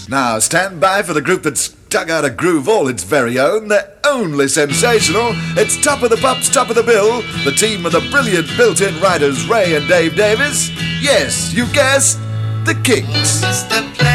Now stand by for the group that's dug out a groove all its very own. They're only sensational. It's Top of the Pops, Top of the Bill, the team of the brilliant built-in writers Ray and Dave Davis. Yes, you guessed, the Kinks. Mr.